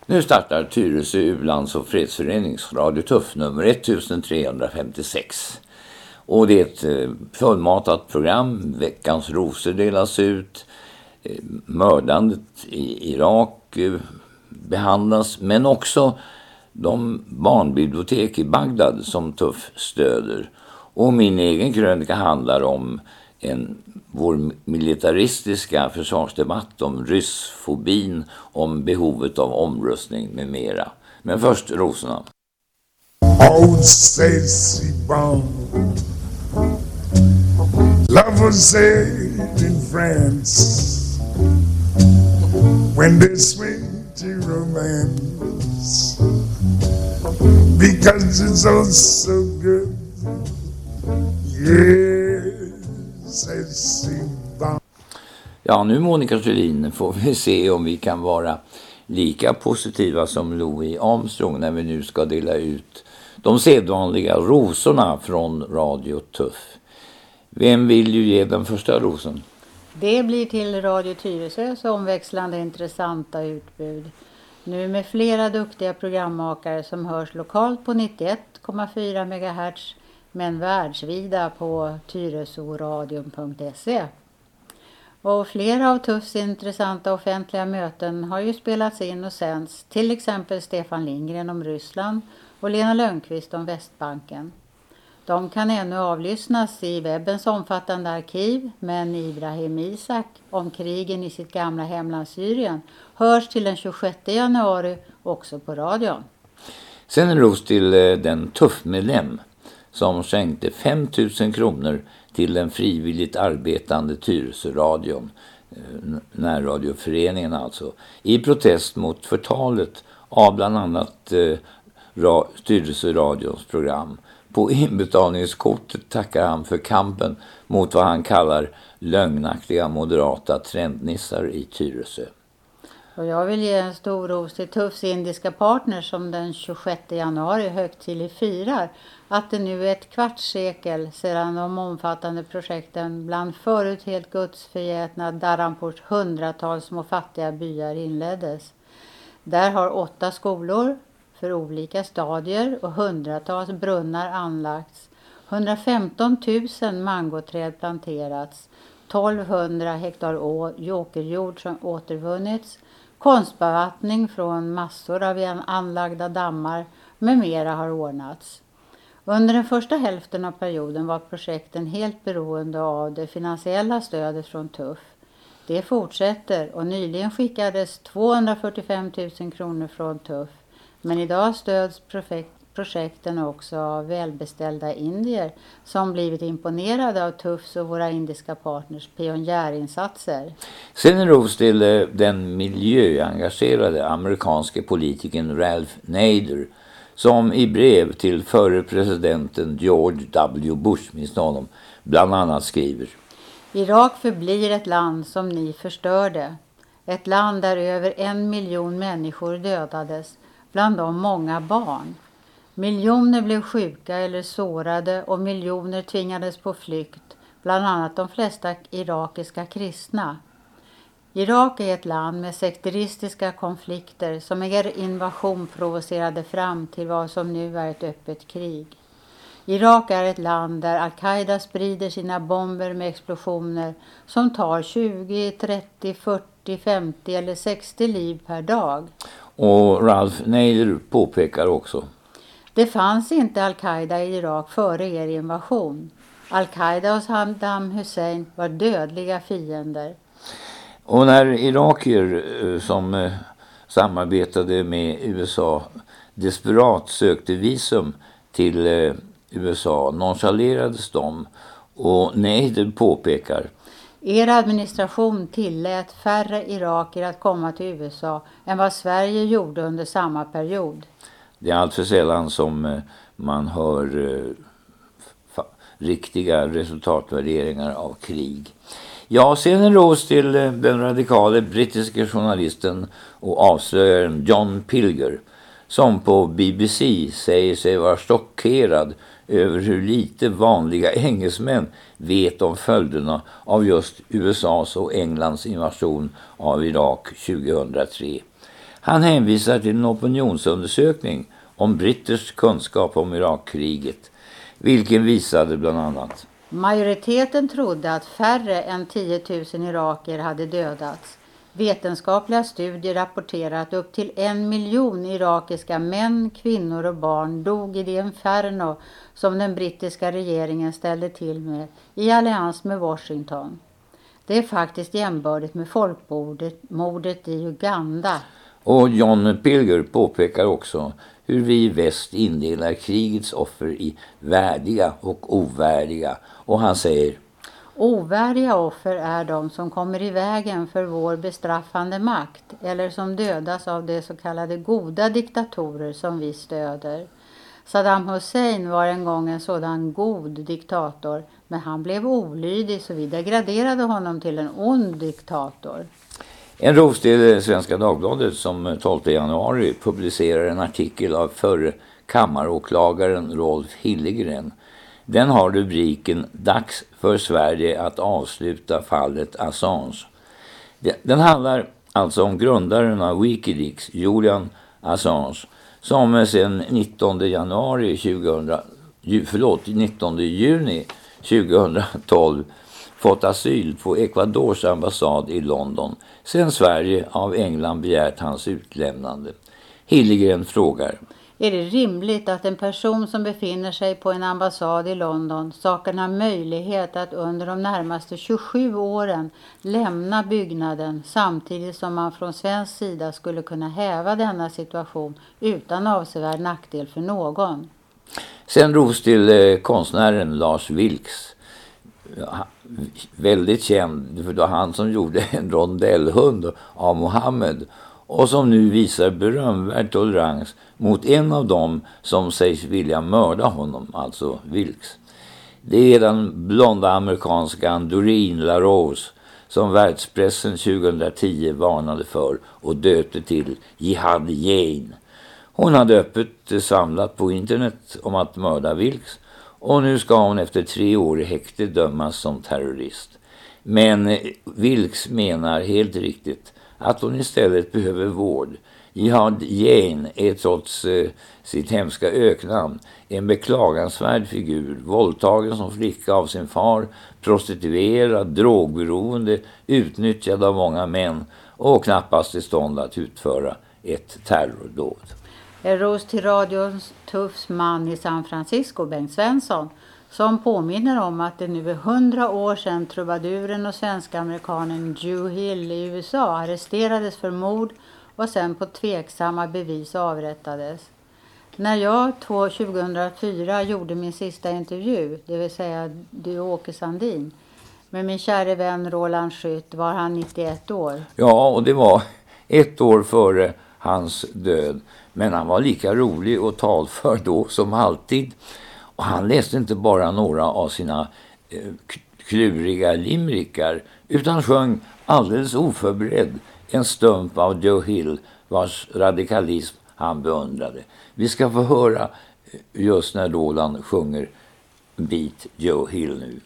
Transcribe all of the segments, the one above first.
Nu startar Tyresö U-lands- och fredsförenings Radio Tuff nummer 1356. Och det är ett fullmatat program. Veckans rosor delas ut. Mördandet i Irak behandlas. Men också de barnbibliotek i Bagdad som Tuff stöder. Och min egen krönika handlar om vår militaristiska försvarsdebatt, om ryssfobin, om behovet av omrustning med mera. Men först rosorna. Oh, Stacy Bond, love was said in France when they swing to romance because it's all so good. Ja, nu Monica Sjölin får vi se om vi kan vara lika positiva som Louis Armstrong när vi nu ska dela ut de sedvanliga rosorna från Radio Tuff. Vem vill ju ge den första rosen? Det blir till Radio Tyresös omväxlande intressanta utbud. Nu med flera duktiga programmakare som hörs lokalt på 91,4 MHz men världsvida på tyresoradion.se. Och flera av Tuffs intressanta offentliga möten har ju spelats in och sänds, till exempel Stefan Lindgren om Ryssland och Lena Lönnqvist om Västbanken. De kan ännu avlyssnas i webbens omfattande arkiv, men Ibrahim Isak om krigen i sitt gamla hemland Syrien hörs till den 26 januari också på radion. Sen en ros till den Tuff-medlem som skänkte 5 000 kronor till den frivilligt arbetande Tyresö-radion, närradioföreningen alltså, i protest mot förtalet av bland annat Tyresö-radions program. På inbetalningskortet tackar han för kampen mot vad han kallar lögnaktiga moderata trendnissar i Tyresö. Och jag vill ge en stor ros till Tuffs indiska partner som den 26 januari högtidligt firar att det nu är ett kvartssekel sedan de omfattande projekten bland förut helt gudsförgätna Dharampurs hundratals små fattiga byar inleddes. Där har 8 skolor för olika stadier och hundratals brunnar anlagts. 115 000 mangoträd planterats, 1200 hektar åkerjord som återvunnits, konstbevattning från massor av anlagda dammar med mera har ordnats. Under den första hälften av perioden var projekten helt beroende av det finansiella stödet från Tuff. Det fortsätter och nyligen skickades 245 000 kronor från Tuff. Men idag stöds projekten också av välbeställda indier som blivit imponerade av Tuffs och våra indiska partners pionjärinsatser. Sen en ros till den miljöengagerade amerikanske politikern Ralph Nader som i brev till förre presidenten George W. Bush, minns honom, bland annat skriver: Irak förblir ett land som ni förstörde. Ett land där över 1 miljon människor dödades, bland dem många barn. Miljoner blev sjuka eller sårade och miljoner tvingades på flykt, bland annat de flesta irakiska kristna. Irak är ett land med sekteristiska konflikter som er invasion provocerade fram till vad som nu är ett öppet krig. Irak är ett land där Al-Qaida sprider sina bomber med explosioner som tar 20, 30, 40, 50 eller 60 liv per dag. Och Ralph Nader påpekar också: det fanns inte Al-Qaida i Irak före er invasion. Al-Qaida och Saddam Hussein var dödliga fiender. Och när irakier som samarbetade med USA desperat sökte visum till USA nonchalerades de, och Nader påpekar: er administration tillät färre irakier att komma till USA än vad Sverige gjorde under samma period. Det är allt för sällan som man hör riktiga resultatvärderingar av krig. Ja, sen en ros till den radikale brittiska journalisten och avslöjaren John Pilger som på BBC säger sig vara chockerad över hur lite vanliga engelsmän vet om följderna av just USAs och Englands invasion av Irak 2003. Han hänvisar till en opinionsundersökning om britters kunskap om Irakkriget, vilken visade bland annat: majoriteten trodde att färre än 10 000 iraker hade dödats. Vetenskapliga studier rapporterar att upp till 1 miljon irakiska män, kvinnor och barn dog i det inferno som den brittiska regeringen ställde till med i allians med Washington. Det är faktiskt jämbördigt med folkmordet i Uganda. Och John Pilger påpekar också hur vi i väst indelar krigets offer i värdiga och ovärdiga. Och han säger: ovärdiga offer är de som kommer i vägen för vår bestraffande makt eller som dödas av de så kallade goda diktatorer som vi stöder. Saddam Hussein var en gång en sådan god diktator, men han blev olydig så vi degraderade honom till en ond diktator. En ros till Svenska Dagbladet som 12 januari publicerar en artikel av förre kammaråklagaren Rolf Hillgren. Den har rubriken "Dags för Sverige att avsluta fallet Assange". Den handlar alltså om grundaren av Wikileaks, Julian Assange, som sedan 19 juni 2012 fått asyl på Ecuadors ambassad i London sedan Sverige av England begärt hans utlämnande. Hillgren frågar: är det rimligt att en person som befinner sig på en ambassad i London saknar möjlighet att under de närmaste 27 åren lämna byggnaden samtidigt som man från svensk sida skulle kunna häva denna situation utan avsevärd nackdel för någon? Sen ros till konstnären Lars Vilks. Väldigt känd, för det var han som gjorde en rondellhund av Mohammed och som nu visar berömvärd tolerans mot en av dem som sägs vilja mörda honom, alltså Vilks. Det är den blonda amerikanskan Doreen LaRose som världspressen 2010 varnade för och döpte till Jihad Jane. Hon hade öppet samlat på internet om att mörda Vilks och nu ska hon efter 3 år i häkte dömas som terrorist. Men Vilks menar helt riktigt att hon istället behöver vård. Jihad Jane är trots sitt hemska öknamn en beklagansvärd figur, våldtagen som flicka av sin far, prostituerad, drogberoende, utnyttjad av många män och knappast i stånd att utföra ett terrordåd. En ros till radions Tuffs man i San Francisco, Bengt Svensson, som påminner om att det nu är 100 år sedan trubaduren och svenska amerikanen Joe Hill i USA arresterades för mord och sen på tveksamma bevis avrättades. När jag 2004 gjorde min sista intervju, det vill säga Du Åke Sandin, med min kära vän Roland Skytt, var han 91 år. Ja, och det var 1 år före hans död. Men han var lika rolig och talför då som alltid. Och han läste inte bara några av sina kluriga limerickar utan sjöng alldeles oförberedd en stump av Joe Hill vars radikalism han beundrade. Vi ska få höra just när Roland sjunger bit Joe Hill nu.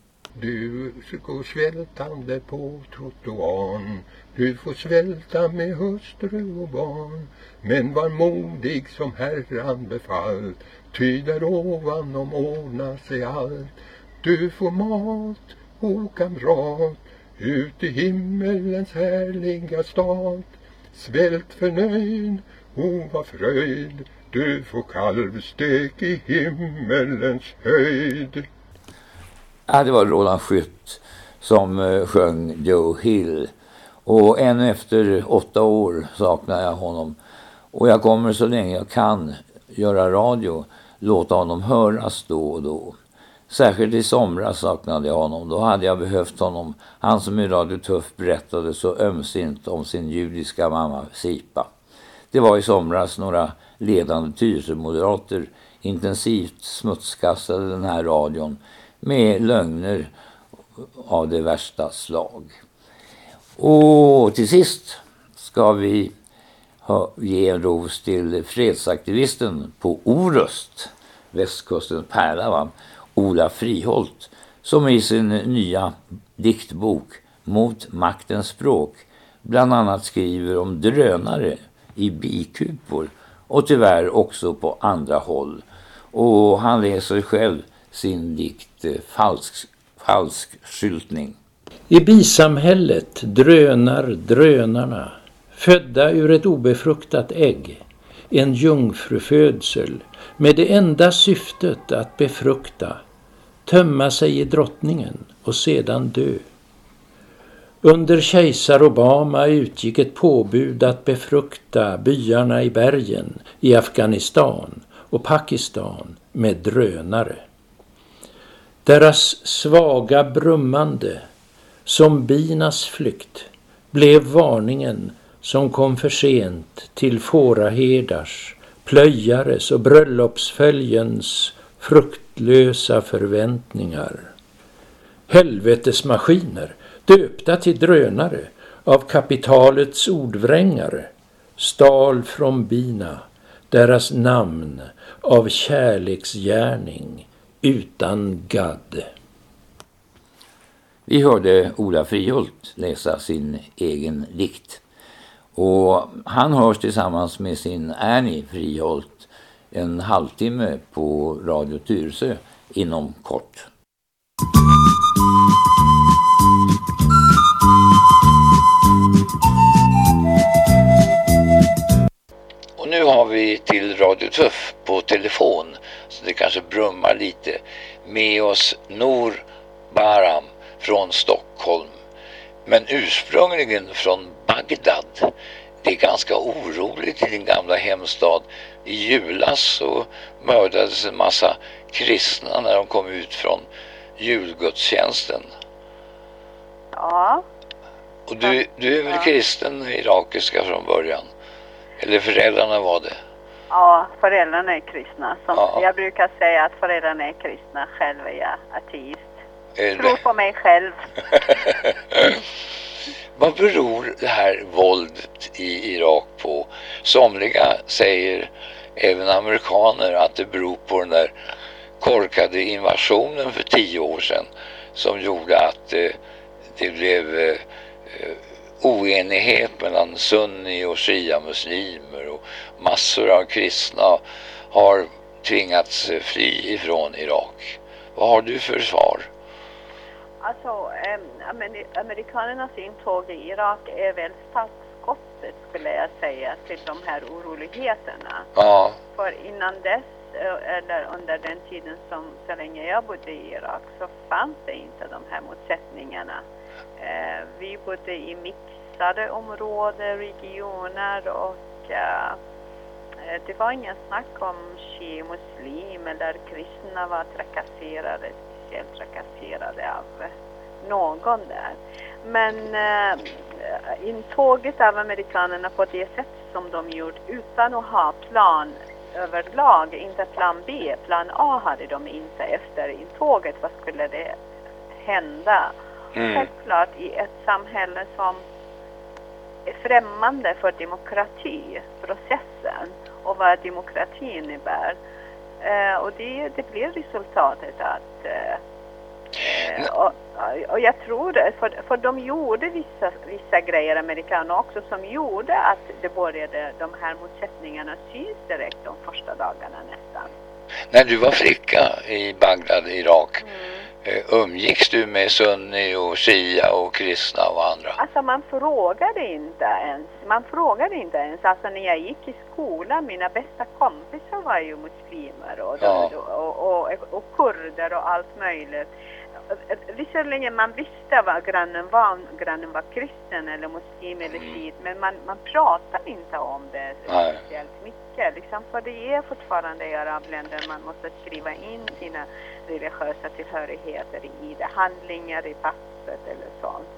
Du går svältande på trottoaren, du får svälta med hustru och barn. Men var modig som Herran befallt, ty där ovanom ordnar sig allt. Du får mat och kamrat ut i himmelens härliga stad. Svält förnöjd och var fröjd, du får kalvstek i himmelens höjd. Ja, det var Roland Skytt som sjöng Joe Hill. Och ännu efter 8 år saknar jag honom. Och jag kommer så länge jag kan göra radio, låta honom höras då och då. Särskilt i somras saknade jag honom. Då hade jag behövt honom. Han som i Radio Tuff berättade så ömsint om sin judiska mamma Sipa. Det var i somras några ledande Tyresö-moderater intensivt smutskastade den här radion med lögner av det värsta slag. Och till sist ska vi ge en ros till fredsaktivisten på Orust, västkustens pärla, Ola Friholt, som i sin nya diktbok Mot maktens språk bland annat skriver om drönare i bikupor och tyvärr också på andra håll. Och han läser själv sin dikt Falsk skyltning. I bisamhället drönar drönarna, födda ur ett obefruktat ägg, en jungfrufödsel med det enda syftet att befrukta, tömma sig i drottningen och sedan dö. Under kejsar Obama utgick ett påbud att befrukta byarna i bergen i Afghanistan och Pakistan med drönare. Deras svaga brummande, som binas flykt, blev varningen som kom för sent till fåraherdars, plöjares och bröllopsföljens fruktlösa förväntningar. Helvetesmaskiner, döpta till drönare av kapitalets ordvrängare, stal från bina deras namn av kärleksgärning utan gadd. Vi hörde Ola Frihult läsa sin egen dikt. Och han hörs tillsammans med sin Ernie Frihult en halvtimme på Radio Tyresö inom kort. Och nu har vi till Radio Tuff på telefon, så det kanske brummar lite, med oss Nour Baram från Stockholm, men ursprungligen från Bagdad. Det är ganska oroligt i din gamla hemstad. I julas så mördades en massa kristna när de kom ut från julgudstjänsten. Ja. Och du är väl kristen irakiska från början? Eller föräldrarna var det? Ja, föräldrarna är kristna. Jag brukar säga att föräldrarna är kristna. Själv är jag ateist. Tror på mig själv. Vad beror det här våldet i Irak på? Somliga säger, även amerikaner, att det beror på den där korkade invasionen för 10 år sedan som gjorde att det blev oenighet mellan sunni och shia-muslimer och massor av kristna har tvingats fly ifrån Irak. Vad har du för svar? Alltså, amerikanernas intåg i Irak är väl startskottet, skulle jag säga, till de här oroligheterna. Ja. För innan dess, eller under den tiden så länge jag bodde i Irak, så fanns det inte de här motsättningarna. Vi bodde i mixade områden, regioner, och det var ingen snack om muslim eller kristna var trakasserade, speciellt trakasserade av någon där. Men intåget av amerikanerna på det sätt som de gjort utan att ha plan överlag, inte plan B, plan A hade de inte efter intåget. Vad skulle det hända? Självklart i ett samhälle som är främmande för demokratiprocessen och vad demokrati innebär. Och det blir resultatet att och jag tror för de gjorde vissa grejer, amerikaner också, som gjorde att det började, de här motsättningarna syns direkt de första dagarna nästan. När du var flicka i Bagdad, Irak, umgicks du med sunni och shia och kristna och andra? Alltså man frågade inte ens. Alltså när jag gick i skolan, mina bästa kompisar var ju muslimer och kurder och allt möjligt. Visserligen man visste vad grannen var kristen eller muslim eller shit, men man pratar inte om det speciellt mycket. Liksom, för det är fortfarande i arabländer man måste skriva in sina religiösa tillhörigheter i det, handlingar i passet eller sånt.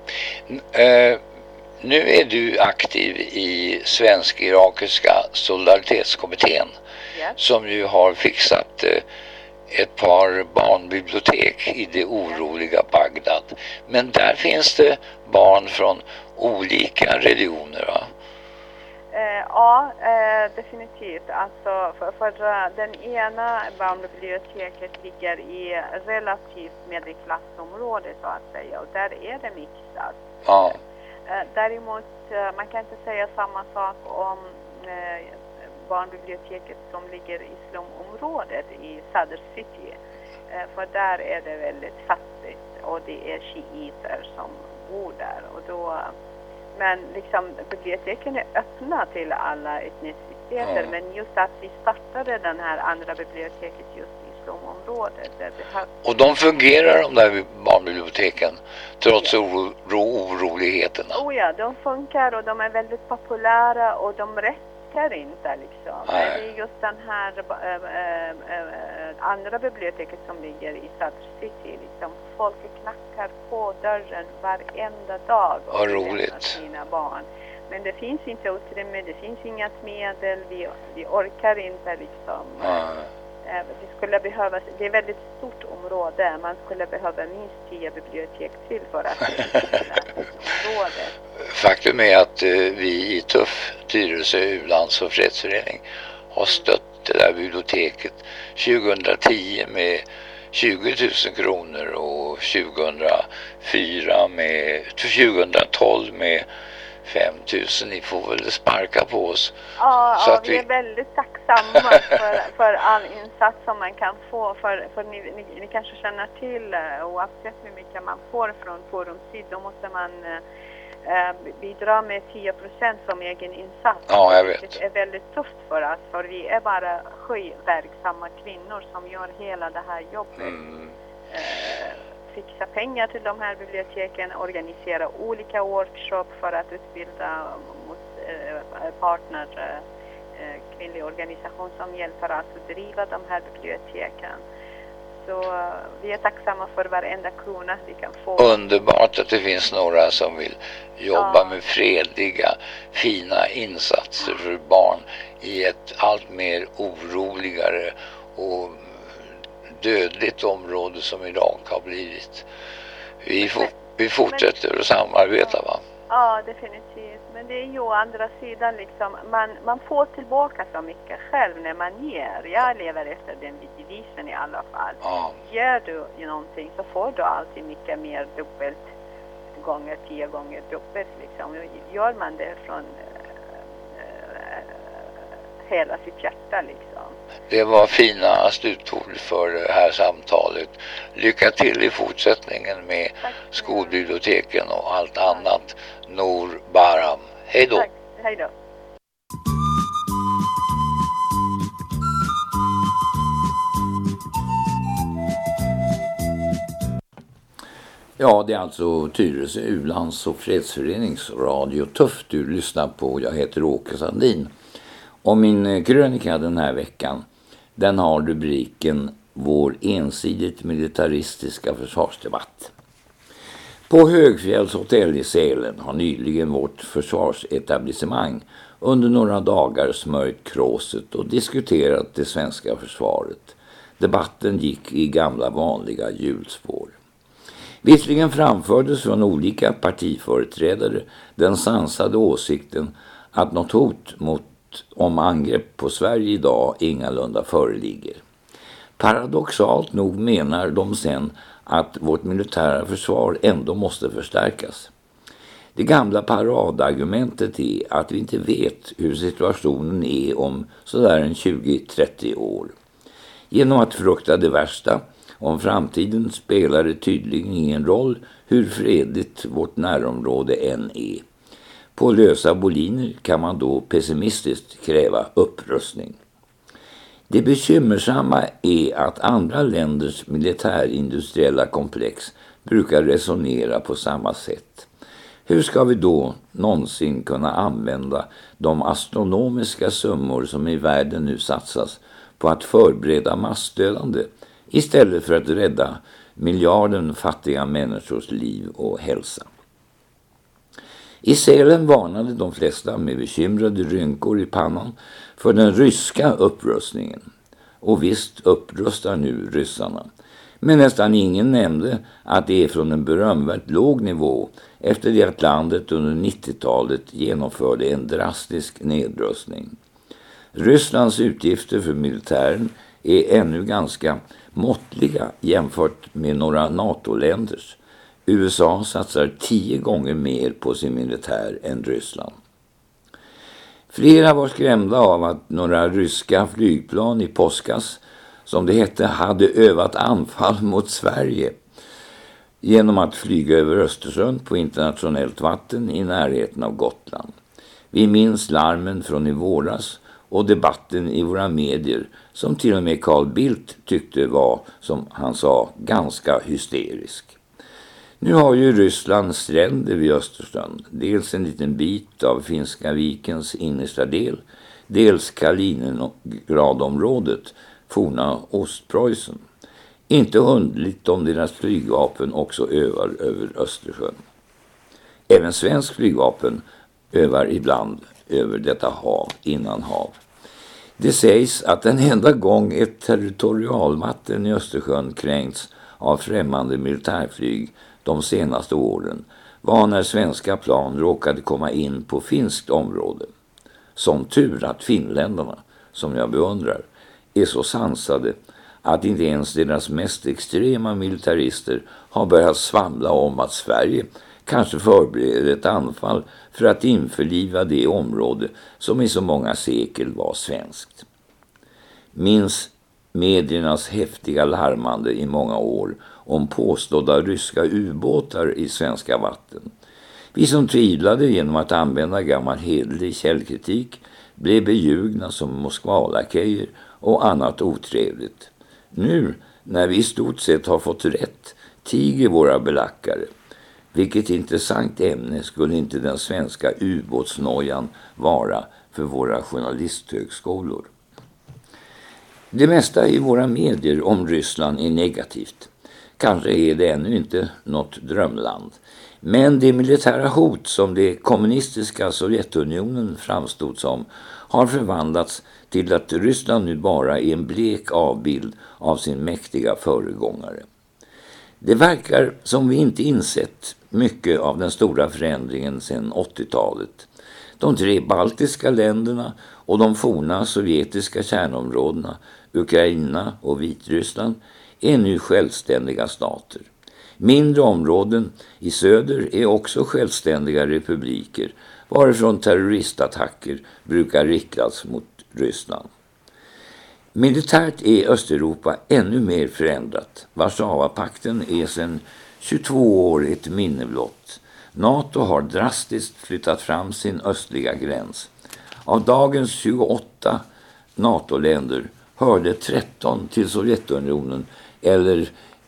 Nu är du aktiv i Svensk-Irakiska solidaritetskommittén, som ju har fixat ett par barnbibliotek i det oroliga Bagdad. Men där finns det barn från olika religioner, va? Ja, definitivt. Alltså för den ena barnbiblioteket ligger i relativt medelklassområde så att säga, och där är det mixat. Ja. Däremot man kan inte säga samma sak om barnbiblioteket som ligger i slumområdet i Sadr City. För där är det väldigt fattigt och det är shiiter som bor där. Och då, men liksom biblioteken är öppna till alla etniciteter, men just att vi startade den här andra biblioteket just i slumområdet. Och de fungerar, de där barnbiblioteken, trots oroligheterna? Oh ja, de funkar och de är väldigt populära och de räcker inte liksom. Det är just den här andra biblioteket som ligger i Sadr City. Liksom, folk knackar på dörren varenda dag och lämnar sina barn. Men det finns inte utrymme, det finns inget medel, vi orkar inte liksom. Det skulle behövas, det är ett väldigt stort område, man skulle behöva minst 10 bibliotek till för att området. Faktum är att vi i TUF, Tyresö U-lands- och fredsförening, har stött det där biblioteket 2010 med 20 000 kronor och 2012 med 5 000. Ni får väl sparka på oss. Ja, så att vi är väldigt tacksamma för all insats som man kan få. För ni kanske känner till, oavsett hur mycket man får från Forum Syd, då måste man bidra med 10% som egen insats. Ja, jag vet. Det är väldigt tufft för oss, för vi är bara 7 verksamma kvinnor som gör hela det här jobbet. Fixa pengar till de här biblioteken, organisera olika workshop för att utbilda partner, kvinnlig organisation som hjälper oss att driva de här biblioteken. Så vi är tacksamma för varenda krona vi kan få. Underbart att det finns några som vill jobba med fredliga, fina insatser för barn i ett allt mer oroligare och dödligt område som Irak har blivit. Vi fortsätter att samarbeta, va? Ja, definitivt. Men det är ju å andra sidan liksom, man får tillbaka så mycket själv när man ger. Jag lever efter den devisen i alla fall. Ger du någonting så får du alltid mycket mer, dubbelt gånger, 10 gånger dubbelt liksom. Gör man det från hela sitt hjärta liksom. Det var fina slutord för det här samtalet. Lycka till i fortsättningen med skolbiblioteken och allt annat. Nour Bahram. Hej då. Tack. Hej då. Ja, det är alltså Tyresö U-lands- och fredsförenings Radio TUF du lyssnar på. Jag heter Åke Sandin. Och min krönika den här veckan, den har rubriken Vår ensidigt militaristiska försvarsdebatt. På Högfjälls hotell i Sälen har nyligen vårt försvarsetablissemang under några dagar smörjt kråset och diskuterat det svenska försvaret. Debatten gick i gamla vanliga hjulspår. Visserligen framfördes från olika partiföreträdare den sansade åsikten att något hot om angrepp på Sverige idag ingalunda föreligger. Paradoxalt nog menar de sen att vårt militära försvar ändå måste förstärkas. Det gamla paradargumentet är att vi inte vet hur situationen är om sådär en 20-30 år. Genom att frukta det värsta om framtiden spelar det tydligen ingen roll hur fredligt vårt närområde än är. På lösa boliner kan man då pessimistiskt kräva upprustning. Det bekymmersamma är att andra länders militärindustriella komplex brukar resonera på samma sätt. Hur ska vi då någonsin kunna använda de astronomiska summor som i världen nu satsas på att förbereda massdödande istället för att rädda miljarden fattiga människors liv och hälsa? I Sälen varnade de flesta med bekymrade rynkor i pannan för den ryska upprustningen. Och visst upprustar nu ryssarna. Men nästan ingen nämnde att det är från en berömvärt låg nivå efter det att landet under 90-talet genomförde en drastisk nedrustning. Rysslands utgifter för militären är ännu ganska måttliga jämfört med några NATO-länders. USA satsar 10 gånger mer på sin militär än Ryssland. Flera var skrämda av att några ryska flygplan i påskas, som det hette, hade övat anfall mot Sverige genom att flyga över Östersjön på internationellt vatten i närheten av Gotland. Vi minns larmen från i våras och debatten i våra medier som till och med Carl Bildt tyckte var, som han sa, ganska hysterisk. Nu har ju Ryssland stränder vid Östersjön, dels en liten bit av Finska vikens innersta del, dels Kaliningradområdet, forna Ostpreussen. Inte underligt om deras flygvapen också övar över Östersjön. Även svensk flygvapen övar ibland över detta hav, innanhav. Det sägs att den enda gång ett territorialvatten i Östersjön kränkts av främmande militärflyg de senaste åren var när svenska plan råkade komma in på finskt område. Som tur att finländarna, som jag beundrar, är så sansade att inte ens deras mest extrema militarister har börjat svamla om att Sverige kanske förbereder ett anfall för att införliva det område som i så många sekel var svenskt. Minns mediernas häftiga larmande i många år om påstådda ryska ubåtar i svenska vatten. Vi som tvivlade genom att använda gammal hederlig källkritik blev beljugna som Moskvalakejer och annat otrevligt. Nu, när vi i stort sett har fått rätt, tiger våra belackare. Vilket intressant ämne skulle inte den svenska ubåtsnojan vara för våra journalisthögskolor. Det mesta i våra medier om Ryssland är negativt. Kanske är det ännu inte något drömland. Men det militära hot som det kommunistiska Sovjetunionen framstod som har förvandlats till att Ryssland nu bara är en blek avbild av sin mäktiga föregångare. Det verkar som vi inte insett mycket av den stora förändringen sedan 80-talet. De 3 baltiska länderna och de forna sovjetiska kärnområdena, Ukraina och Vitryssland, är nu självständiga stater. Mindre områden i söder är också självständiga republiker, varifrån terroristattacker brukar riktas mot Ryssland. Militärt är Östeuropa ännu mer förändrat. Warszawapakten är sedan 22 år ett minne blott. NATO har drastiskt flyttat fram sin östliga gräns. Av dagens 28 NATO-länder hörde 13 till Sovjetunionen eller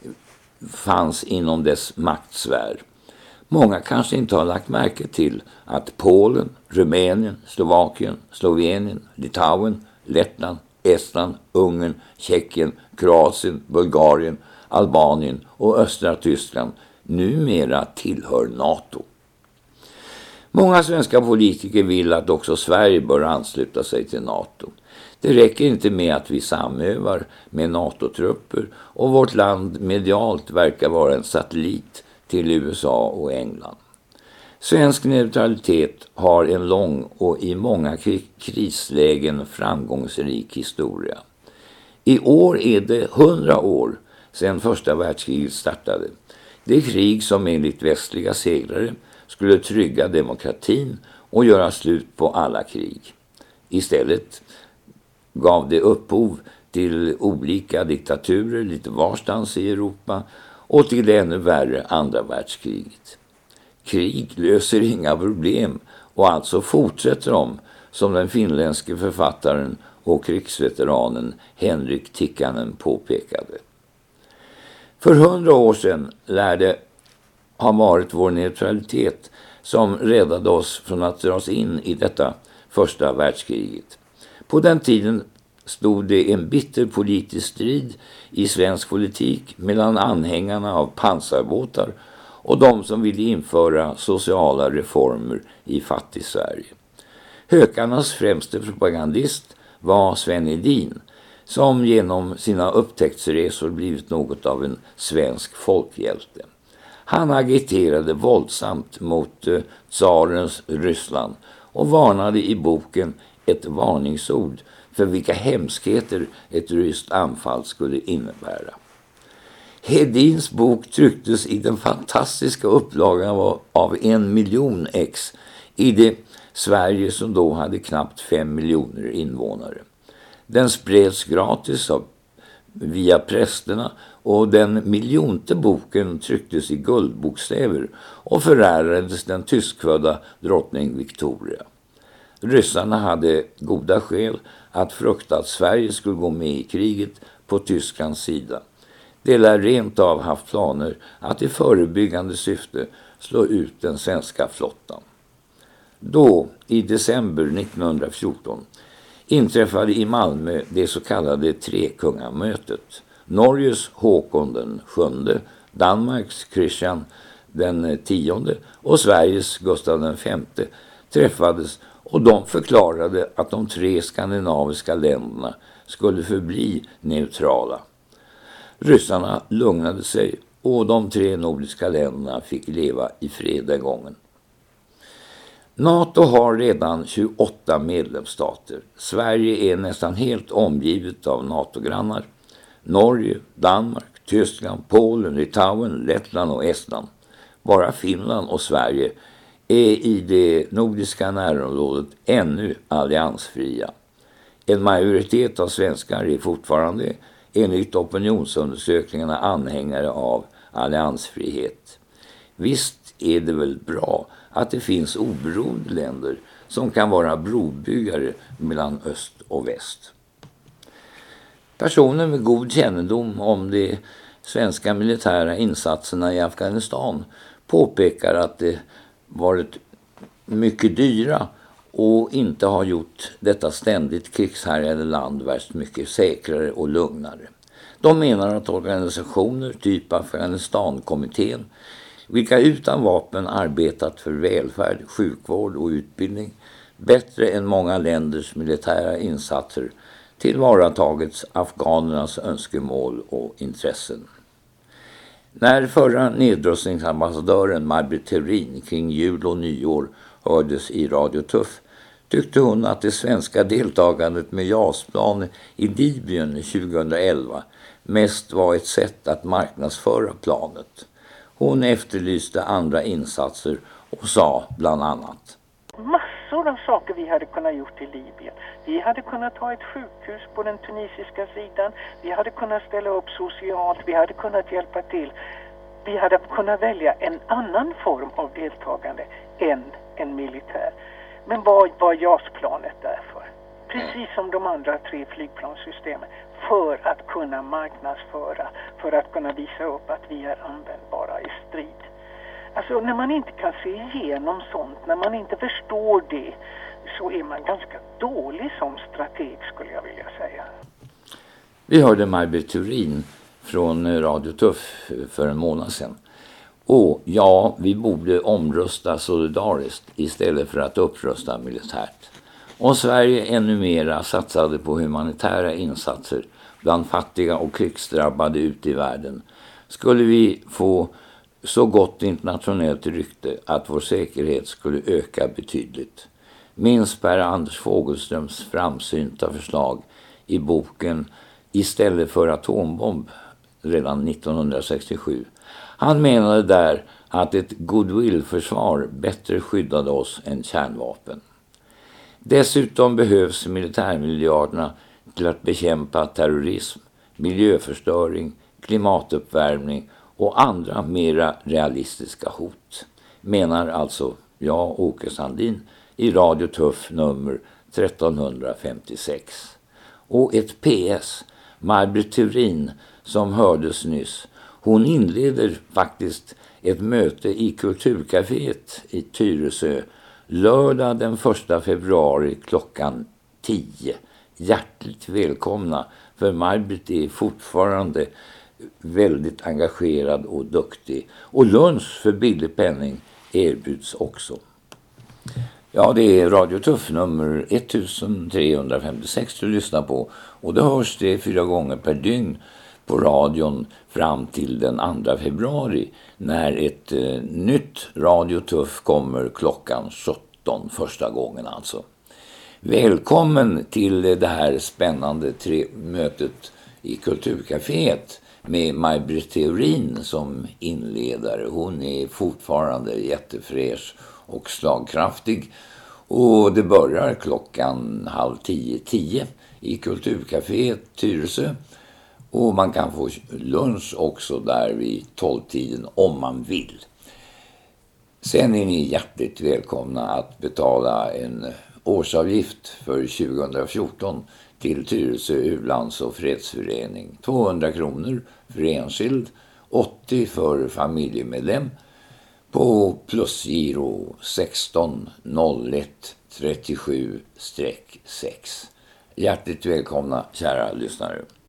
fanns inom dess maktsfär. Många kanske inte har lagt märke till att Polen, Rumänien, Slovakien, Slovenien, Litauen, Lettland, Estland, Ungern, Tjeckien, Kroatien, Bulgarien, Albanien och östra Tyskland numera tillhör NATO. Många svenska politiker vill att också Sverige bör ansluta sig till NATO. Det räcker inte med att vi samövar med NATO-trupper och vårt land medialt verkar vara en satellit till USA och England. Svensk neutralitet har en lång och i många krislägen framgångsrik historia. I år är det 100 år sedan första världskriget startade. Det krig som enligt västliga segrare skulle trygga demokratin och göra slut på alla krig. Istället gav det upphov till olika diktaturer lite varstans i Europa och till det ännu värre andra världskriget. Krig löser inga problem och alltså fortsätter de, som den finländske författaren och krigsveteranen Henrik Tikkanen påpekade. För 100 år sedan lär det ha varit vår neutralitet som räddade oss från att dras in i detta första världskriget. På den tiden stod det en bitter politisk strid i svensk politik mellan anhängarna av pansarbåtar och de som ville införa sociala reformer i fattig Sverige. Hökarnas främste propagandist var Sven Hedin, som genom sina upptäcktsresor blivit något av en svensk folkhjälte. Han agiterade våldsamt mot tsarens Ryssland och varnade i boken Ett varningsord för vilka hemskheter ett ryskt anfall skulle innebära. Hedins bok trycktes i den fantastiska upplagan av 1 miljon ex i det Sverige som då hade knappt 5 miljoner invånare. Den spreds gratis via prästerna och den miljonte boken trycktes i guldbokstäver och förärades den tyskfödda drottning Victoria. Ryssarna hade goda skäl att frukta att Sverige skulle gå med i kriget på Tysklands sida. De lär rent av haft planer att i förebyggande syfte slå ut den svenska flottan. Då, i december 1914, inträffade i Malmö det så kallade trekungamötet. Norges Håkon den 7, Danmarks Kristian den 10 och Sveriges Gustav den 5 träffades och de förklarade att de 3 skandinaviska länderna skulle förbli neutrala. Ryssarna lugnade sig och de 3 nordiska länderna fick leva i fred den gången. NATO har redan 28 medlemsstater. Sverige är nästan helt omgivet av NATO-grannar. Norge, Danmark, Tyskland, Polen, Litauen, Lettland och Estland. Bara Finland och Sverige är i det nordiska närområdet ännu alliansfria. En majoritet av svenskar är fortfarande enligt opinionsundersökningarna anhängare av alliansfrihet. Visst är det väl bra att det finns oberoende länder som kan vara brobyggare mellan öst och väst. Personer med god kännedom om de svenska militära insatserna i Afghanistan påpekar att det varit mycket dyra och inte har gjort detta ständigt krigshärjade land värst mycket säkrare och lugnare. De menar att organisationer typ Afghanistankommittén, vilka utan vapen arbetat för välfärd, sjukvård och utbildning, bättre än många länders militära insatser tillvaratagits afghanernas önskemål och intressen. När förra nedrustningsambassadören Maj Britt Theorin kring jul och nyår hördes i Radio Tuff tyckte hon att det svenska deltagandet med JAS-plan i Libyen 2011 mest var ett sätt att marknadsföra planet. Hon efterlyste andra insatser och sa bland annat: massor av saker vi hade kunnat gjort i Libyen. Vi hade kunnat ha ett sjukhus på den tunisiska sidan. Vi hade kunnat ställa upp socialt. Vi hade kunnat hjälpa till. Vi hade kunnat välja en annan form av deltagande än en militär. Men vad var JAS-planet därför? Precis som de andra 3 flygplanssystemen. För att kunna marknadsföra. För att kunna visa upp att vi är användbara i strid. Alltså när man inte kan se igenom sånt, när man inte förstår det, så är man ganska dålig som strateg, skulle jag vilja säga. Vi hörde Maj Britt Theorin från Radio Tuff för en månad sedan. Och ja, vi borde omrösta solidariskt istället för att upprusta militärt. Om Sverige ännu mera satsade på humanitära insatser bland fattiga och krigsdrabbade ute i världen skulle vi få så gott internationellt rykte att vår säkerhet skulle öka betydligt. Minns Per Anders Fogelströms framsynta förslag i boken Istället för atombomb redan 1967. Han menade där att ett goodwill-försvar bättre skyddade oss än kärnvapen. Dessutom behövs militärmiljarderna till att bekämpa terrorism, miljöförstöring, klimatuppvärmning och andra mera realistiska hot, menar alltså jag, Åke Sandin, i Radio Tuff nummer 1356. Och ett PS, Maj Britt Theorin som hördes nyss, hon inleder faktiskt ett möte i Kulturcaféet i Tyresö lördag den 1 februari klockan 10. Hjärtligt välkomna, för Maj Britt är fortfarande väldigt engagerad och duktig. Och lunch för billig penning erbjuds också. Ja, det är Radio Tuff nummer 1356 du lyssnar på. Och det hörs det 4 gånger per dygn på radion fram till den 2 februari. När ett nytt Radio Tuff kommer klockan 17 första gången alltså. Välkommen till det här spännande mötet i Kulturcaféet med Maj Britt Theorin som inledare. Hon är fortfarande jättefräsch och slagkraftig. Och det börjar klockan 9:30 i Kulturcafé Tyresö. Och man kan få lunch också där vid 12-tiden om man vill. Sen är ni hjärtligt välkomna att betala en årsavgift för 2014 till Tyresö U-lands- och fredsförening. 200 kronor för enskild, 80 för familjemedlem på plusgiro 160137-6. Hjärtligt välkomna kära lyssnare.